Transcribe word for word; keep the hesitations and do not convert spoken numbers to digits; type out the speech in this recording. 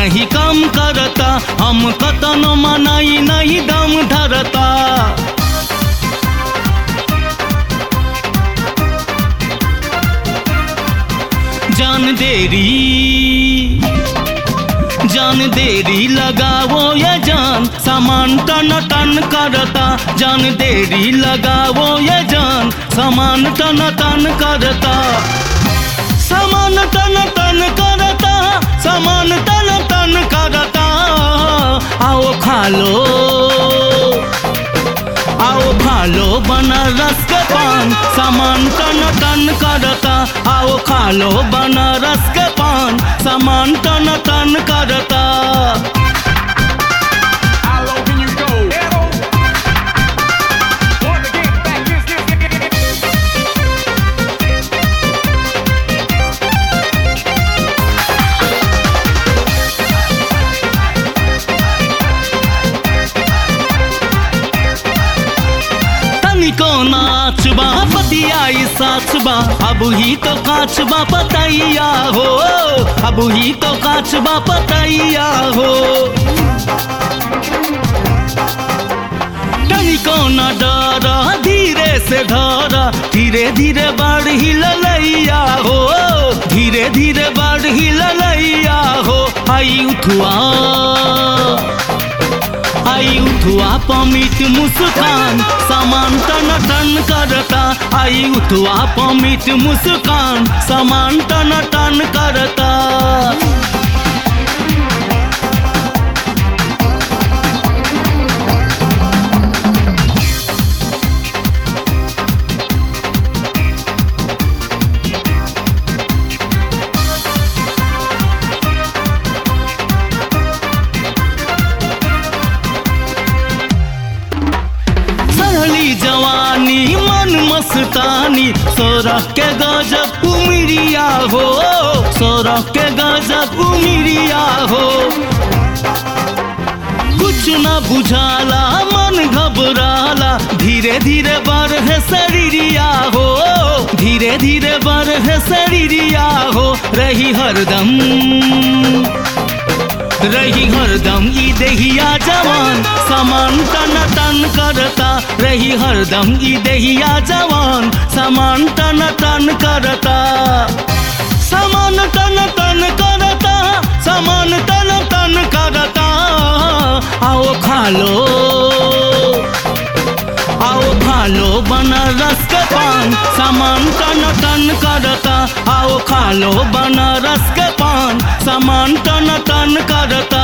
नहीं काम करता, हम कतनो मनाई नहीं दम धरता। जान देरी जान देरी लगावो ये जान, सामान टन टन करता। जान देरी लगावो ये जान, सामान टन टन करता। सामान टन टन करता, सामान टन टन करता। आओ खा लो आओ खा लो बनारस के पान, सामान टन टन करता। आओ खा लो बनारस के पान, सामान टन टन करता। को नाचबा पतियाई साचबा, अब ही तो काचबा पतैया हो, अब ही तो काचबा पतैया हो। तनिको न डरा, धीरे से धरा, धीरे धीरे बढ़ी ललैया हो, धीरे धीरे बढ़ी ललैया हो। आई उठुआ आई उठुआ पमिट मुस्कान, सामान टन टन करता। आई उठुआ पमिट मुस्कान, सामान टन टन करता। जवानी मन मस्तानी, सोरह के गजब उमरिया हो, सोरह के गजब उमरिया हो। कुछ न बुझाला मन घबराला, धीरे धीरे बढ़े शरीरिया हो, धीरे धीरे बढ़े शरीरिया हो। रही हरदम रही हरदम ई देहिया जवान, सामान टन टन करता। रही हरदम ई देहिया जवान, सामान टन टन करता। सामान टन टन करता, सामान टन टन करता। आओ खा लो आओ खा लो बनारस के पान, सामान टन टन करता। आओ खा लो बनारस के पान, सामान टन टन करता।